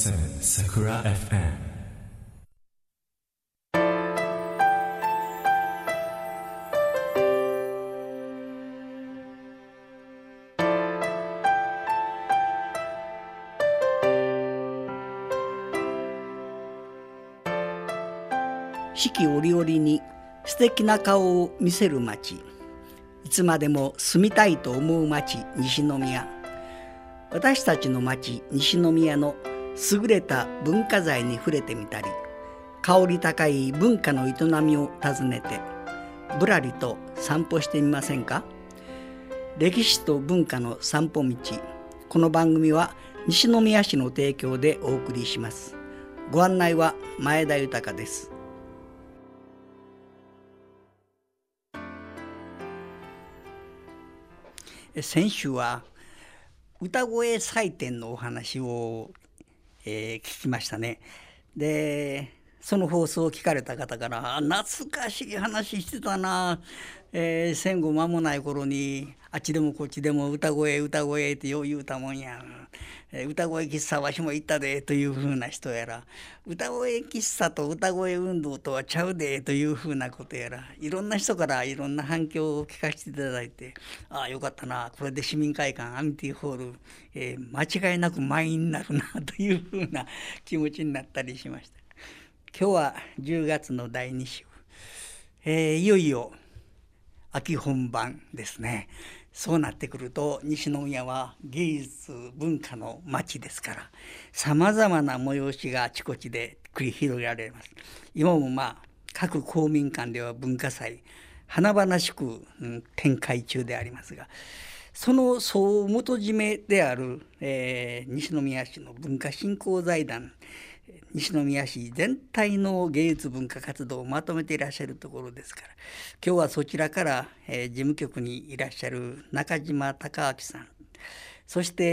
Sakura FM。 四季折々に素敵な顔を見せる町、いつまでも住みたいと思う町西宮。私たちの町西宮の優れた文化財に触れてみたり、香り高い文化の営みを訪ねてぶらりと散歩してみませんか。歴史と文化の散歩道。この番組は西宮市の提供でお送りします。ご案内は前田豊です。先週は歌声祭典のお話を、聞きましたね。でその放送を聞かれた方から懐かしい話してたな、戦後間もない頃にあっちでもこっちでも歌声ってよう言うたもんや、歌声喫茶わしも行ったでというふうな人やら、歌声喫茶と歌声運動とはちゃうでというふうなことやら、いろんな人からいろんな反響を聞かせていただいて、ああよかったな、これで市民会館アミティホール、間違いなく満員になるなというふうな気持ちになったりしました。今日は10月の第2週、いよいよ秋本番ですね。そうなってくると西宮は芸術文化の街ですから、さまざまな催しがあちこちで繰り広げられます。今も各公民館では文化祭華々しく、展開中でありますが、その総元締めである、西宮市の文化振興財団、西宮市全体の芸術文化活動をまとめていらっしゃるところですから、今日はそちらから、事務局にいらっしゃる中島隆明さん、そして、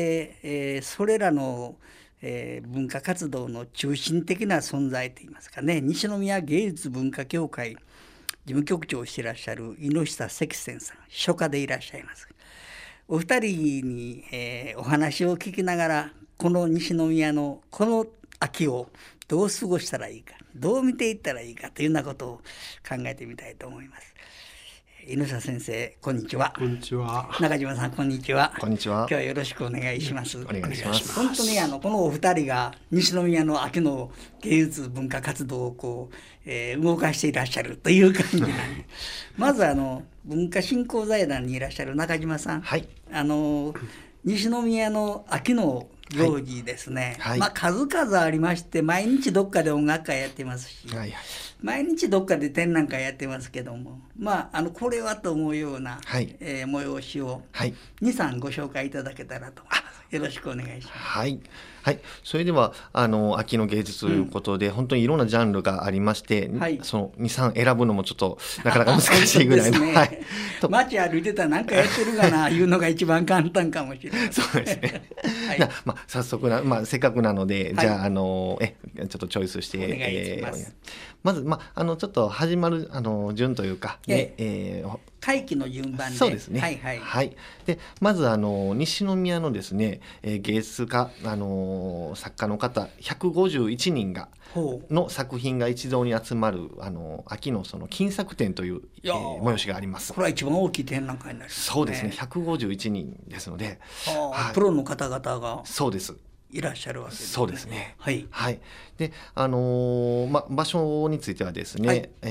それらの、文化活動の中心的な存在といいますかね、西宮芸術文化協会事務局長をしていらっしゃる猪下石泉さん、書家でいらっしゃいます。お二人に、お話を聞きながら、この西宮のこの秋をどう過ごしたらいいか、どう見ていったらいいかというようなことを考えてみたいと思います。猪下先生、こんにちは。 こんにちは。 中島さん、こんにちは。 こんにちは。 今日はよろしくお願いします。 お願いします。 本当にこのお二人が西宮の秋の芸術文化活動を動かしていらっしゃるという感じなんでまず文化振興財団にいらっしゃる中島さん、 はい、 西宮の秋の行事ですね、 はい数々ありまして、毎日どっかで音楽会やってますし、 はいはい、 毎日どっかで展覧会やってますけども、これはと思うような、 はい、 催しを、 はい、 2、3ご紹介いただけたらと。よろしくお願いします。 はいはい、それでは秋の芸術ということで、本当にいろんなジャンルがありまして、 はい、 その 2,3 選ぶのもちょっとなかなか難しいぐらいの、 ね、はい、街歩いてたら何かやってるかないうのが一番簡単かもしれない。 そうですね、はい、早速せっかくなので、じゃあ、ちょっとチョイスしてお願いします。 まず、ちょっと始まる順というか、 会期の順番で。 そうですね、 はいはいはい、でまず西宮のですね、芸術家、作家の方151人がの作品が一堂に集まる秋のその金作展という、催しがあります。 これは一番大きい展覧会になりますね。 そうですね、151人ですので、 はい、プロの方々がそうですいらっしゃるわけですね。 そうですね、 はい、 はい、で場所についてはですね、はい、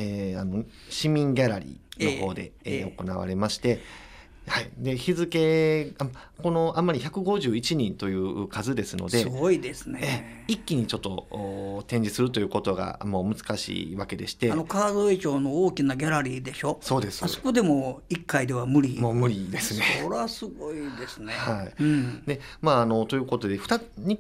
市民ギャラリーの方で、行われまして、はい、で日付このあんまり151人という数ですので、 すごいですね。 一気にちょっと展示するということがもう難しいわけでして、 川添町の大きなギャラリーでしょ。 そうです。 あそこでも1回では無理。 もう無理ですね。 それはすごいですね。 はい、 でということで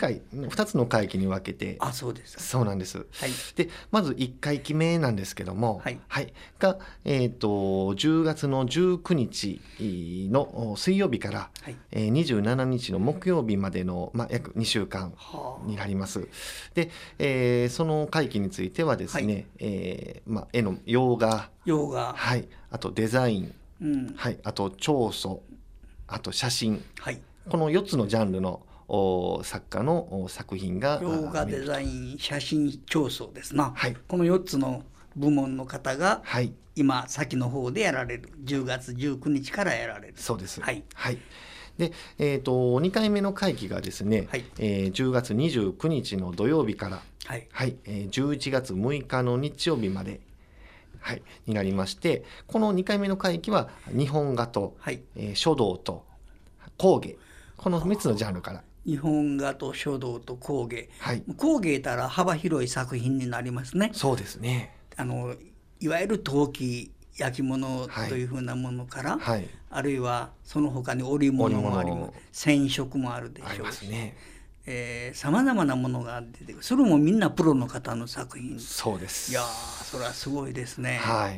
2つの会期に分けて。 そうですか。 そうなんです、 はい、 でまず1回期目なんですけども、 はいはい、が、10月の19日の水曜日から、はい、27日の木曜日までの、約2週間になります。で、その会期についてはですね、絵の洋画、はい、あとデザイン、はい、あと彫塑、あと写真、はい、この4つのジャンルの作家の作品が洋画デザイン、写真彫塑ですな、 はい、 この4つの部門の方が、 はい、 今先の方でやられる、10月19日からやられる。 そうです。 はい、 はい。で、2回目の会期がですね、 はい、 10月29日の土曜日から、 はいはい、11月6日の日曜日まで、はい、になりまして、この2回目の会期は日本画と、 はい、 書道と工芸、この3つのジャンルから。 日本画と書道と工芸、 はい、 工芸たら幅広い作品になりますね。 そうですね。 いわゆる陶器焼き物というふうなものから、 はい、 あるいはその他に織物もあります、染色もあるでしょうし、さまざまなものが出てくる。それもみんなプロの方の作品。 そうです。 いやー、それはすごいですね。 はい、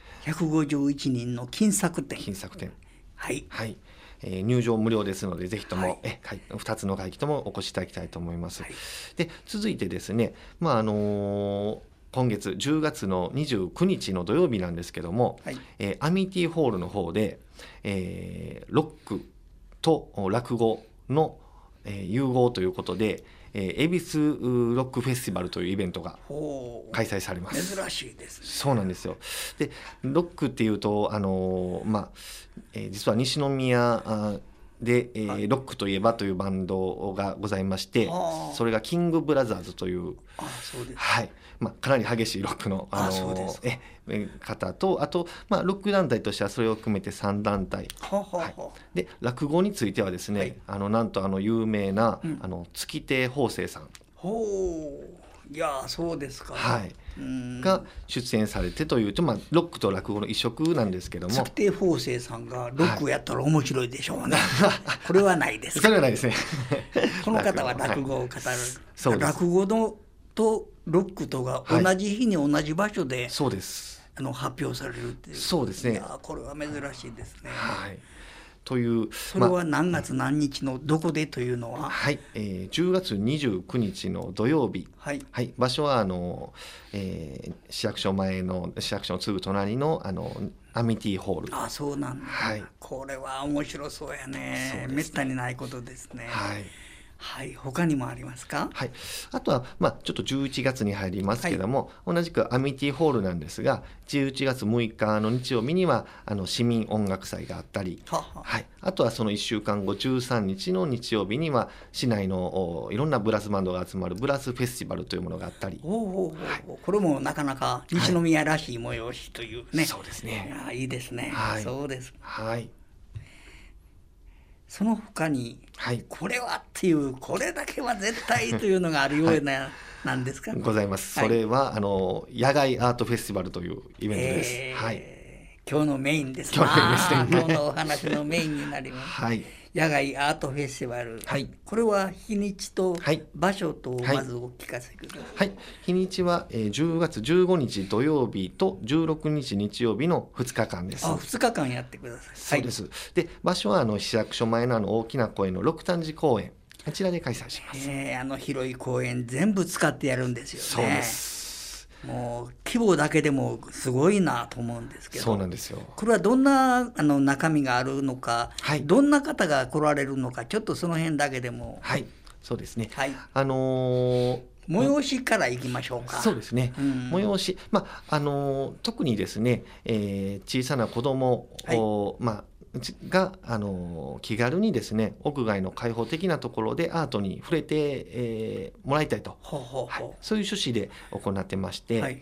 151人の金作展。 金作展、 はい、 はい、入場無料ですので、ぜひとも、 はい、 2つの会期ともお越しいただきたいと思います。 はい、 で、続いてですね、今月10月の29日の土曜日なんですけども、 はい、 アミティホールの方で、ロックと落語の、融合ということで、恵比寿ロックフェスティバルというイベントが開催されます。 珍しいですね。 そうなんですよ。で、ロックっていうと実は西宮で、ロックといえばというバンドがございまして、それがキングブラザーズという、 そうです、 はい、かなり激しいロックの、方と、あと、ロック団体としてはそれを含めて3団体、で落語についてはですね、なんと有名な、月亭方正さん、 いや、そうですか、 はい、が出演されてというと、ロックと落語の異色なんですけども、 月亭方正さんがロックをやったら面白いでしょうね、これはないですか。 それはないですねこの方は落語を語る、 そうです。 落語とロックとが同じ日に同じ場所で、 そうです、 発表されるっていう。 そうですね。 いや、これは珍しいですね。 はい、という、 それは何月何日のどこでというのは、 10月29日の土曜日、場所は市役所のすぐ隣のアミティホール。 そうなんだ、これは面白そうやね。めったにないことですね。他にもありますか。 あとは、ちょっと11月に入りますけども、同じくアミティホールなんですが、11月6日の日曜日には市民音楽祭があったり、あとはその1週間後13日の日曜日には市内のいろんなブラスバンドが集まるブラスフェスティバルというものがあったり、これもなかなか西宮らしい催しというね。 そうですね。 いいですね。そうです。その他に、これはっていう、これだけは絶対というのがあるような、なんですか。 ございます。それは野外アートフェスティバルというイベントです。 今日のメインですな。今日のお話のメインになります。野外アートフェスティバル、これは日にちと場所とまずお聞かせください。 日にちは10月15日土曜日と16日日曜日の2日間です。 2日間やってください。 そうです。で、場所は市役所前の大きな公園の六反寺公園、こちらで開催します。 広い公園全部使ってやるんですよね。 そうです。 もう規模だけでもすごいなと思うんですけど。 そうなんですよ。 これはどんな中身があるのか、どんな方が来られるのか、ちょっとその辺だけでも。 そうですね。 催しからいきましょうか。 そうですね。催し、特にですね、小さな子供が気軽にですね、屋外の開放的なところでアートに触れて、もらいたいと、そういう趣旨で行ってまして、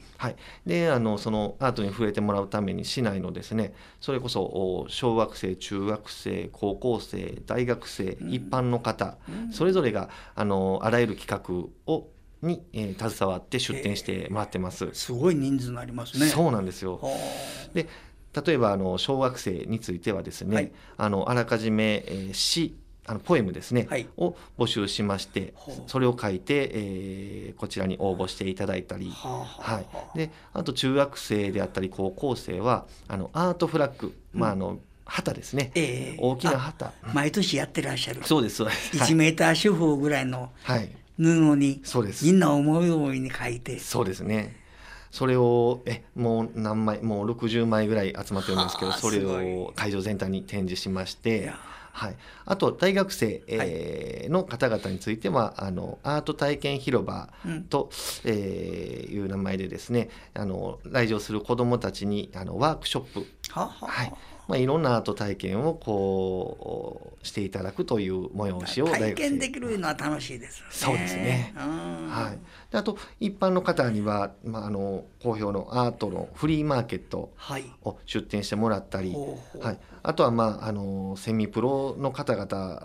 でそのアートに触れてもらうために市内のですね、それこそ小学生、中学生、高校生、大学生、一般の方、それぞれがあらゆる企画に携わって出展してもらってます。 すごい人数になりますね。 そうなんですよ。で、例えば小学生についてはですね、あらかじめ詩、ポエムですね、を募集しまして、それを書いて、こちらに応募していただいたり、で、あと中学生であったり高校生はアートフラッグ、旗ですね、大きな旗、 毎年やってらっしゃる。 そうですそうです。 1メーター四方ぐらいの布に、みんな思い思いに書いて。 そうですね。それをもう何枚、もう60枚ぐらい集まってるんですけど、それを会場全体に展示しまして、 はい、あと大学生、の方々についてはアート体験広場と、いう名前でですね、来場する子どもたちにワークショップ、いろんなアート体験をこうしていただくという催しを体験できるのは楽しいですよね。 そうですね、はい、であと一般の方には、好評のアートのフリーマーケットを出展してもらったり、はい、あとは、セミプロの方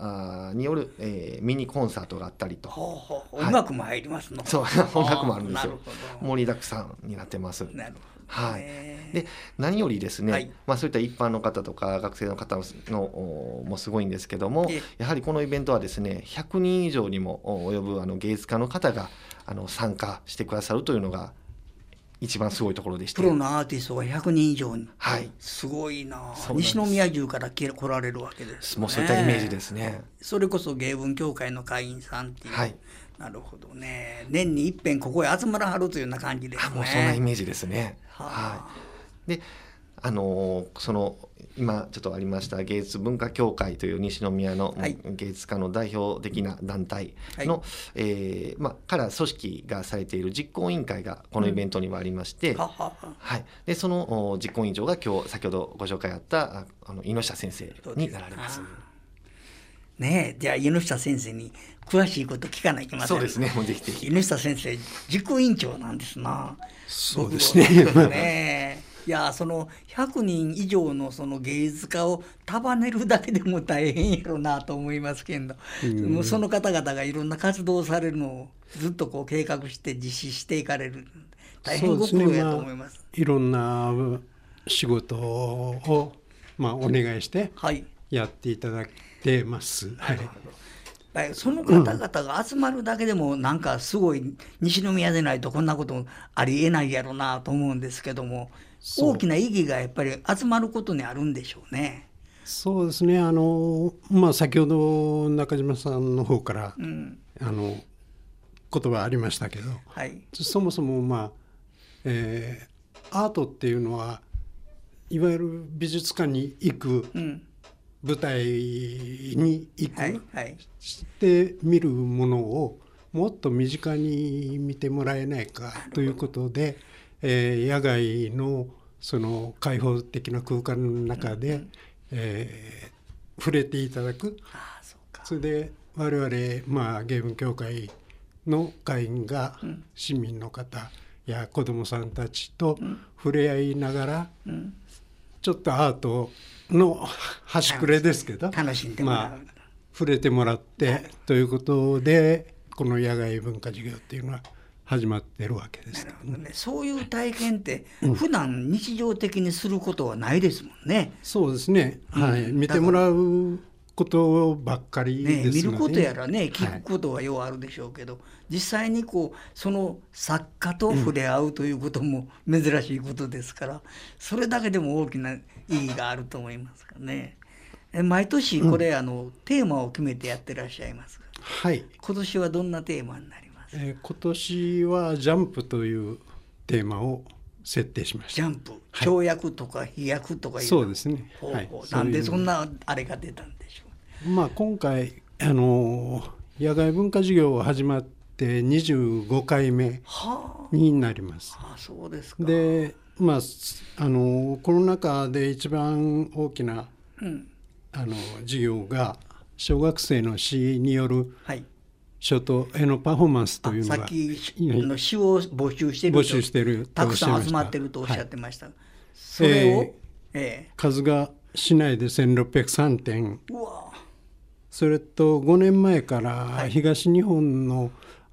々による、ミニコンサートがあったりと、 音楽も入りますの。 そう音楽もあるんですよ。盛りだくさんになってます。 なるほど。 はい、で何よりですね、そういった一般の方とか学生の方のもすごいんですけども、やはりこのイベントはですね100人以上にも及ぶ芸術家の方が参加してくださるというのが一番すごいところでして、 プロのアーティストが100人以上に、 はい、 すごいな。西宮中から来られるわけですね。 もうそういったイメージですね。 それこそ芸文協会の会員さんっていう、なるほどね。年に一遍ここへ集まらはるというような感じですね。 もうそんなイメージですね。でその今ちょっとありました芸術文化協会という西宮の芸術家の代表的な団体の、から組織がされている実行委員会がこのイベントにはありまして、でその実行委員長が今日先ほどご紹介あった井下先生になられます。 ねえ、じゃあ井下先生に詳しいこと聞かないといけません。 そうですね、もうぜひぜひ。 井下先生実行委員長なんですな。 そうですね。 いや、その100人以上のその芸術家を束ねるだけでも大変やろなと思いますけど、もうその方々がいろんな活動をされるのをずっとこう計画して実施していかれる、大変ご苦労やと思います。 いろんな仕事を、お願いしてやっていただいてます。 その方々が集まるだけでもなんかすごい西宮でないとこんなことありえないやろなと思うんですけども、大きな意義がやっぱり集まることにあるんでしょうね。 そうですね。先ほど中島さんの方から、言葉ありましたけど、そもそもアートっていうのはいわゆる美術館に行く、舞台に行く、して見るものをもっと身近に見てもらえないかということで、野外のその開放的な空間の中で、触れていただく。それで我々、芸文協会の会員が市民の方や子どもさんたちと触れ合いながら、ちょっとアートの端くれですけど、 楽しんでもらう、 触れてもらってということで、この野外文化事業っていうのは始まってるわけです、 そういう体験って普段日常的にすることはないですもんね。 そうですね、見てもらうことばっかりですので、 見ることやらね、聞くことはようあるでしょうけど、実際にその作家と触れ合うということも珍しいことですから、それだけでも大きな意義があると思いますからね。毎年これ、テーマを決めてやってらっしゃいます。今年はどんなテーマになります？ 今年はジャンプというテーマを設定しました。 ジャンプ、跳躍とか飛躍とかいう、 そうですね。 なんでそんなあれが出たんでしょう。 今回野外文化事業が始まって25回目になります。 そうですか。 で、コロナ禍で一番大きな、事業が小学生の詩による、書と絵のパフォーマンスというのが、 さっきの詩を募集してるたくさん集まってるとおっしゃってました。それを、 数が市内で1603点、それと5年前から東日本の、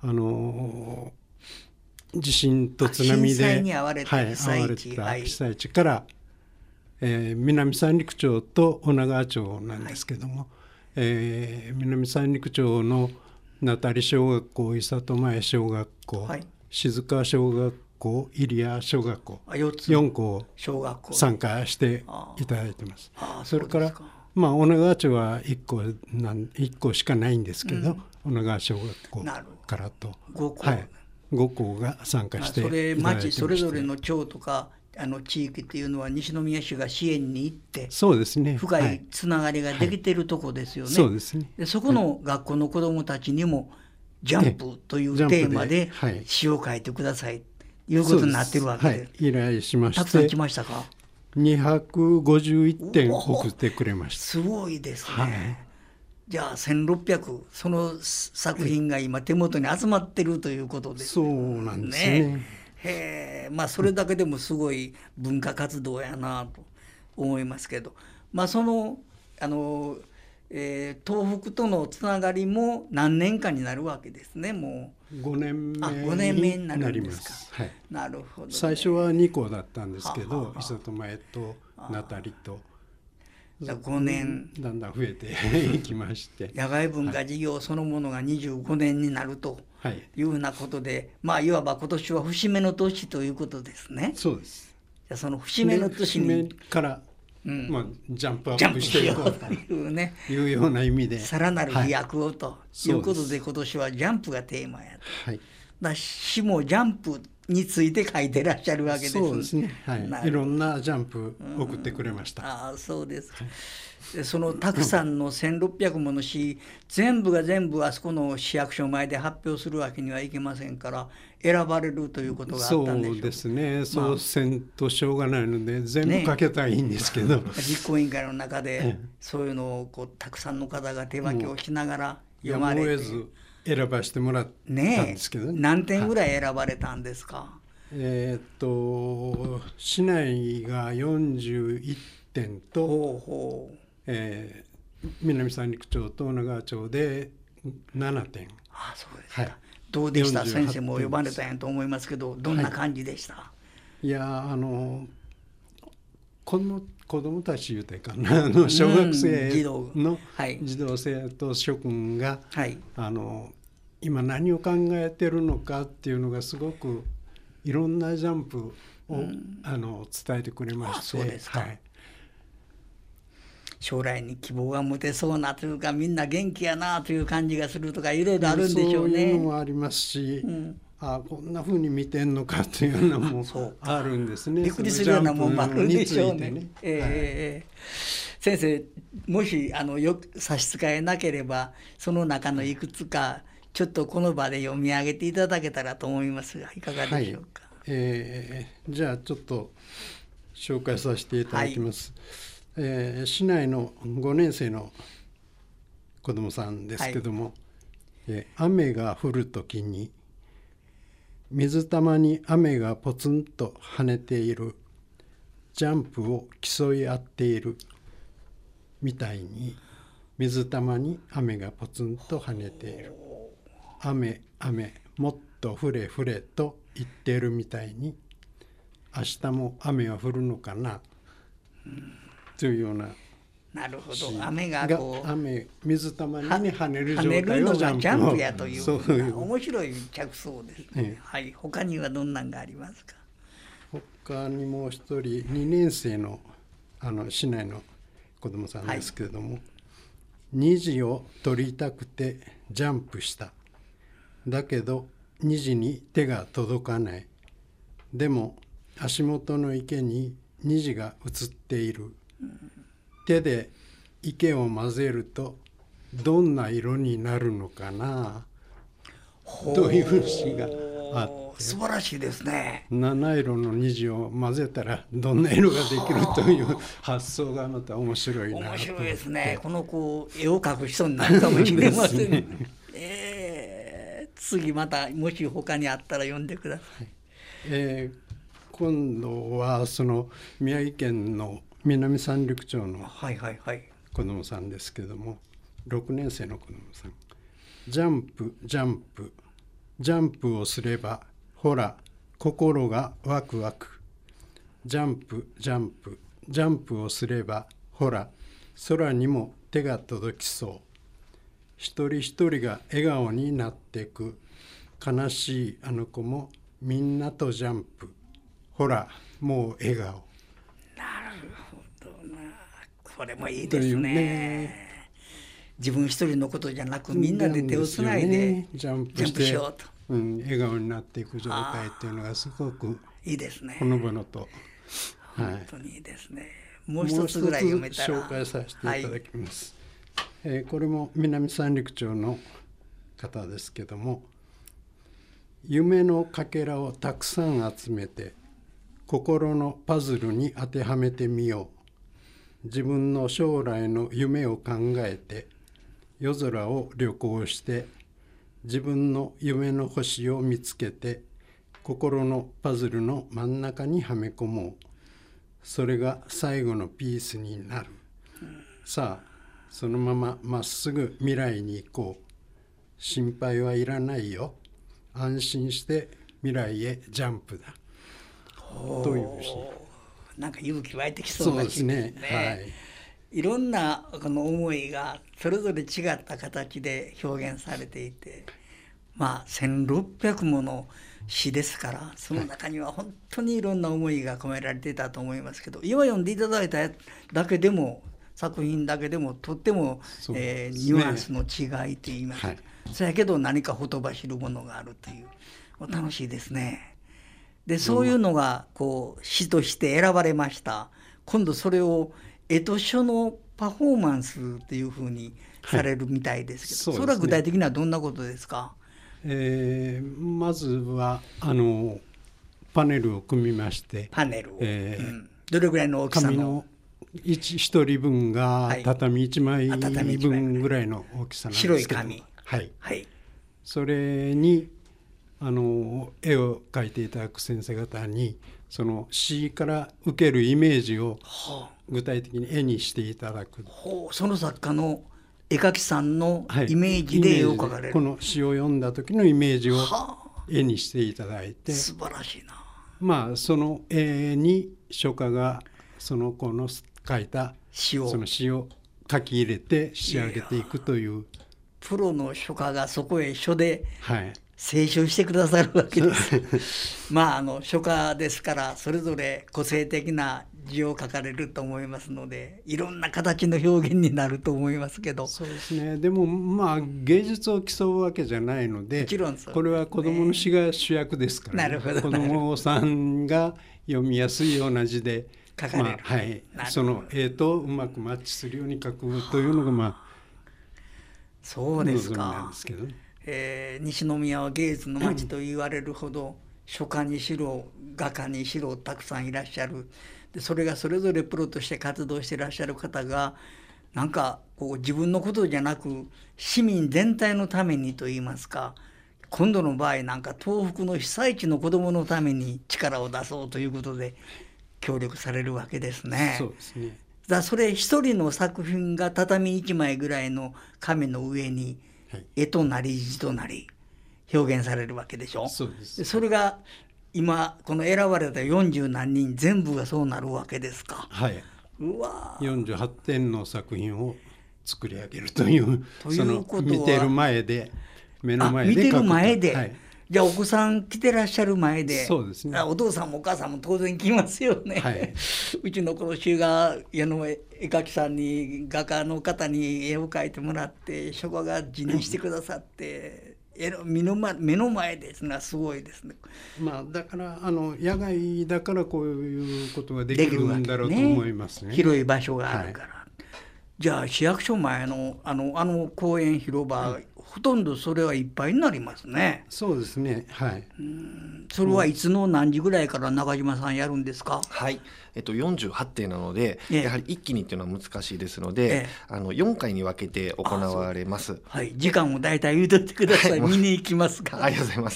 地震と津波で震災に遭われた被災地から、南三陸町と女川町なんですけども、南三陸町の名取小学校、伊里前小学校、静川小学校、入谷小学校、4校参加していただいてます。それから女川町は1校しかないんですけど、女川小学校からと5校が参加していただいてまして、 それ町それぞれの町とか地域っていうのは西宮市が支援に行って、 そうですね、 深いつながりができているとこですよね。 そうですね。 でそこの学校の子どもたちにもジャンプというテーマで詩を書いてくださいということになってるわけで、 依頼しまして、 たくさん来ましたか ？251点送ってくれました。 すごいですね。じゃあ1600、その作品が今手元に集まってるということですね。 そうなんですね。 へえ、それだけでもすごい文化活動やなと思いますけど、その東北とのつながりも何年かになるわけですね。もう 5年目になります。 なるほど、ね。 最初は2校だったんですけど、磯戸前とナタリと 5年だんだん増えていきまして野外文化事業そのものが25年になるというふうなことで、いわば今年は節目の年ということですね。 そうです。 じゃあその節目の年に節目からジャンプアップしていこうというような意味でさらなる飛躍をということで、今年はジャンプがテーマやと。だ詩もジャンプについて書いてらっしゃるわけですね。 そうですね。いろんなジャンプ送ってくれました。 そうですか。でそのたくさんの1600もの詩、全部が全部あそこの市役所前で発表するわけにはいけませんから、選ばれるということがあったんでしょう。 そうですね。そうせんとしょうがないので全部書けたらいいんですけど、 実行委員会の中でそういうのをたくさんの方が手分けをしながら読まれて、 やむを得ず選ばせてもらったんですけどね。 何点ぐらい選ばれたんですか？ 市内が41点と、南三陸町と女川町で7点。 そうですか。どうでした？先生も呼ばれたんやと思いますけど、どんな感じでした？ いや子供たちいうてかな、小学生の児童生徒諸君が、今何を考えてるのかっていうのがすごくいろんなジャンプを、伝えてくれまして。 そうですか。将来に希望が持てそうなというか、みんな元気やなという感じがするとか、いろいろあるんでしょうね。 そういうのもありますし、こんな風に見てんのかというのもあるんですね。 びっくりするようなもんもあるんでしょうね。先生、もし差し支えなければ、その中のいくつかちょっとこの場で読み上げていただけたらと思いますが、いかがでしょうか？ じゃあちょっと紹介させていただきます。市内の5年生の子どもさんですけども、雨が降るときに水玉に雨がポツンと跳ねている、ジャンプを競い合っているみたいに水玉に雨がポツンと跳ねている、雨雨もっと降れ降れと言っているみたいに、明日も雨は降るのかな、というような。 なるほど。雨が水玉に、跳ねる状態をジャンプやという、 面白い着想ですね。他にはどんなんがありますか？ 他にもう一人2年生の市内の子どもさんですけれども、虹を取りたくてジャンプした。だけど虹に手が届かない。でも足元の池に虹が映っている。手で池を混ぜるとどんな色になるのかな、という詩があって、 素晴らしいですね。 七色の虹を混ぜたらどんな色ができるという発想がまた面白いなと。 面白いですね。この子絵を描く人になるかもしれませんね。次またもし他にあったら読んでください。 今度はその宮城県の南三陸町の子どもさんですけども、6年生の子どもさん。ジャンプジャンプジャンプをすればほら心がワクワク。ジャンプジャンプジャンプをすればほら空にも手が届きそう。一人一人が笑顔になっていく。悲しいあの子もみんなとジャンプ。ほらもう笑顔。 なるほどな。これもいいですね。自分一人のことじゃなくみんなで手をつないでジャンプしてしようと、笑顔になっていく状態っていうのがすごくいいですね。 ほのぼのと本当にいいですね。もう一つぐらい読めたら紹介させていただきます。これも南三陸町の方ですけども、夢のかけらをたくさん集めて心のパズルに当てはめてみよう。自分の将来の夢を考えて夜空を旅行して自分の夢の星を見つけて心のパズルの真ん中にはめ込もう。それが最後のピースになる。さあそのまままっすぐ未来に行こう。心配はいらないよ。安心して未来へジャンプだ。というし、 なんか勇気湧いてきそうな気ですね。いろんなこの思いがそれぞれ違った形で表現されていて、1600もの詩ですから、その中には本当にいろんな思いが込められていたと思いますけど、今読んでいただいただけでも作品だけでもとっても、ニュアンスの違いといいますか、そやけど何かほとばしるものがあるという、楽しいですね。でそういうのがこう詩として選ばれました。今度それを絵と書のパフォーマンスっていうふうにされるみたいですけど、それは具体的にはどんなことですか？ まずはパネルを組みまして、 パネルを、どれぐらいの大きさの？ 紙の1人分が畳1枚分ぐらいの大きさなんですけど、 白い紙、 それに絵を描いていただく先生方にその詩から受けるイメージを具体的に絵にしていただく、 その作家の絵描きさんのイメージで絵を描かれる、 この詩を読んだ時のイメージを絵にしていただいて、 素晴らしいな。 その絵に書家がその子の書いたその詩を書き入れて仕上げていくという、 プロの書家がそこへ書で清書してくださるわけです。書家ですからそれぞれ個性的な字を書かれると思いますので、いろんな形の表現になると思いますけど。 そうですね。でも芸術を競うわけじゃないので、 もちろんそうですね。 これは子どもの詩が主役ですから、 なるほど、 子どもさんが読みやすいような字で書かれる、 その絵とうまくマッチするように書くというのがそうですか。 望みなんですけどね。 西宮は芸術の街と言われるほど、書家にしろ画家にしろたくさんいらっしゃる。でそれがそれぞれプロとして活動していらっしゃる方が、なんかこう自分のことじゃなく市民全体のためにといいますか、今度の場合なんか東北の被災地の子どものために力を出そうということで協力されるわけですね。 そうですね。 それ一人の作品が畳1枚ぐらいの紙の上に絵となり字となり表現されるわけでしょ。 そうです。 それが今この選ばれた40何人全部がそうなるわけですか。うわ、 48点の作品を作り上げるというその見てる前で目の前で見てる前で、じゃあお子さん来てらっしゃる前で、 そうですね、 お父さんもお母さんも当然来ますよね、うちの頃週が絵描きさんに画家の方に絵を描いてもらって書家が字にしてくださって、目の前ですね。すごいですね。 だから野外だからこういうことができるんだろうと思いますね。 広い場所があるから、じゃあ市役所前の公園広場、ほとんどそれはいっぱいになりますね。 そうですね。 それはいつの何時ぐらいから中島さんやるんですか？ 48点なので、やはり一気にっていうのは難しいですので、4回に分けて行われます。 時間を大体言うとってください。見に行きますか？ ありがとうございます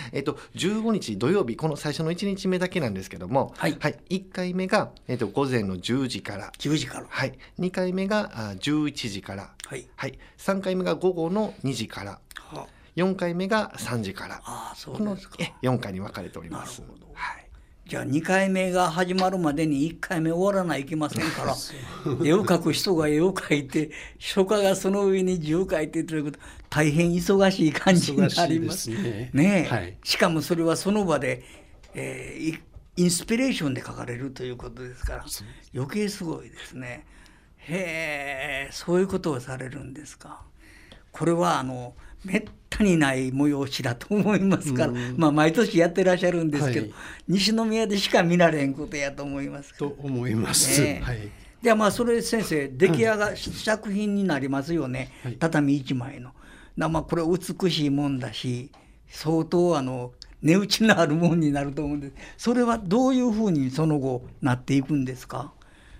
。15日土曜日、この最初の1日目だけなんですけども、1回目が、午前の10時から、2回目が11時から、3回目が午後の2時から、4回目が3時から、この4回に分かれております。 じゃあ2回目が始まるまでに1回目終わらないといけませんから絵を描く人が絵を描いて書家がその上に字を書いてということ大変忙しい感じになりますね。しかもそれはその場で、インスピレーションで書かれるということですから余計すごいですね。へえ、そういうことをされるんですか。これはめったにない催しだと思いますから、毎年やってらっしゃるんですけど、西宮でしか見られんことやと思います。 と思います。 ではそれ先生出来上がり作品になりますよね、畳1枚の。これ美しいもんだし相当値打ちのあるもんになると思うんです。それはどういうふうにその後なっていくんですか？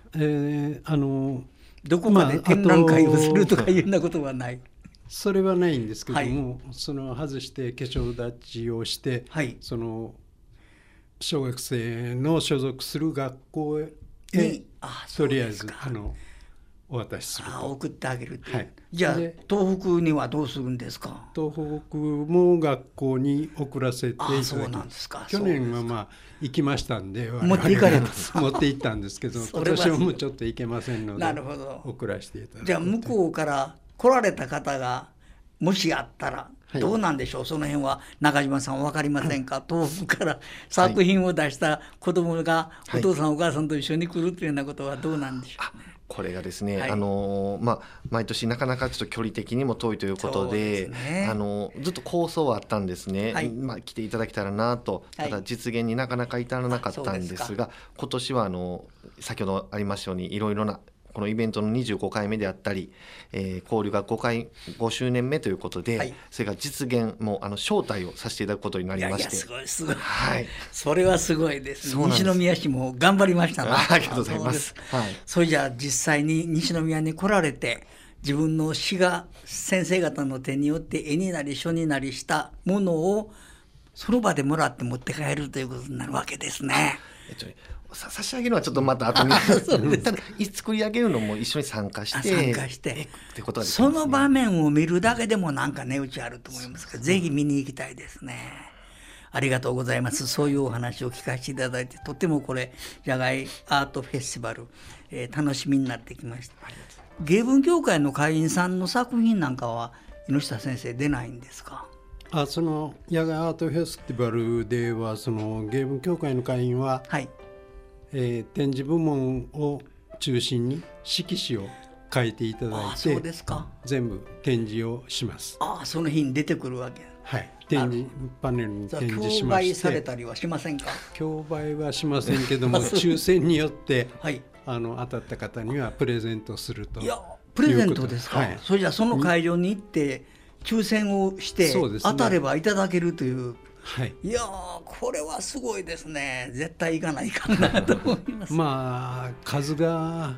どこかで展覧会をするとかいうようなことはない？ それはないんですけども、その外して化粧立ちをして、その小学生の所属する学校へとりあえずお渡しすると。 送ってあげるっていう。じゃあ東北にはどうするんですか？ 東北も学校に送らせていただき、 そうなんですか。 去年は行きましたんで持っていかれます。 持って行ったんですけど今年はもうちょっと行けませんので送らせていただく。 じゃあ向こうから来られた方がもしあったらどうなんでしょう、その辺は中島さん分かりませんか？東北から作品を出した子供がお父さんお母さんと一緒に来るというようなことはどうなんでしょうね。 これがですね、毎年なかなかちょっと距離的にも遠いということで、ずっと構想はあったんですね、来ていただけたらなと。ただ実現になかなか至らなかったんですが、今年は先ほどありましたようにいろいろなこのイベントの25回目であったり、交流が5周年目ということで、それが実現も招待をさせていただくことになりまして。 すごいすごい、それはすごいですね。西宮市も頑張りましたね。 ありがとうございます。 それじゃあ実際に西宮に来られて自分の詩が先生方の手によって絵になり書になりしたものをその場でもらって持って帰るということになるわけですね。 差し上げるのはちょっとまた後にただ作り上げるのも一緒に参加してってことは、 その場面を見るだけでもなんか値打ちあると思いますから、ぜひ見に行きたいですね。ありがとうございます。そういうお話を聞かせていただいてとてもこれ野外アートフェスティバル、楽しみになってきました。芸文協会の会員さんの作品なんかは猪下先生出ないんですか？ その野外アートフェスティバルではその芸文協会の会員は、展示部門を中心に色紙を書いていただいて、全部展示をします。 その日に出てくるわけ。 展示パネルに展示しまして、 競売されたりはしませんか？ 競売はしませんけども抽選によって、当たった方にはプレゼントすると。 プレゼントですか？それじゃあその会場に行って抽選をして当たればいただけるという。いやこれはすごいですね。絶対行かないかなと思います。 数が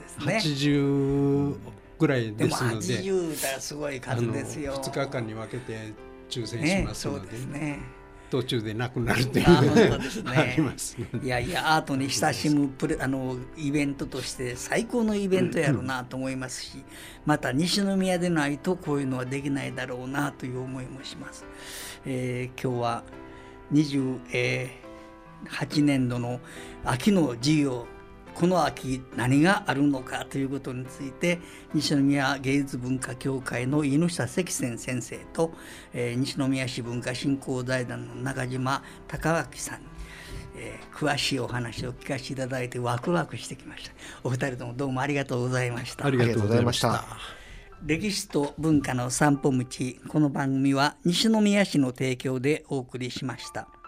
80ぐらいですので、 でも80だすごい数ですよ。 2日間に分けて抽選しますので、途中でなくなるというのがあります。 いやアートに親しむイベントとして最高のイベントやろうなと思いますし、また西宮でないとこういうのはできないだろうなという思いもします。今日は28年度の秋の授業、この秋何があるのかということについて西宮芸術文化協会の猪下石泉先生と、西宮市文化振興財団の中島隆明さんに、詳しいお話を聞かせていただいてワクワクしてきました。お二人ともどうもありがとうございました。 ありがとうございました。 歴史と文化の散歩道、この番組は西宮市の提供でお送りしました。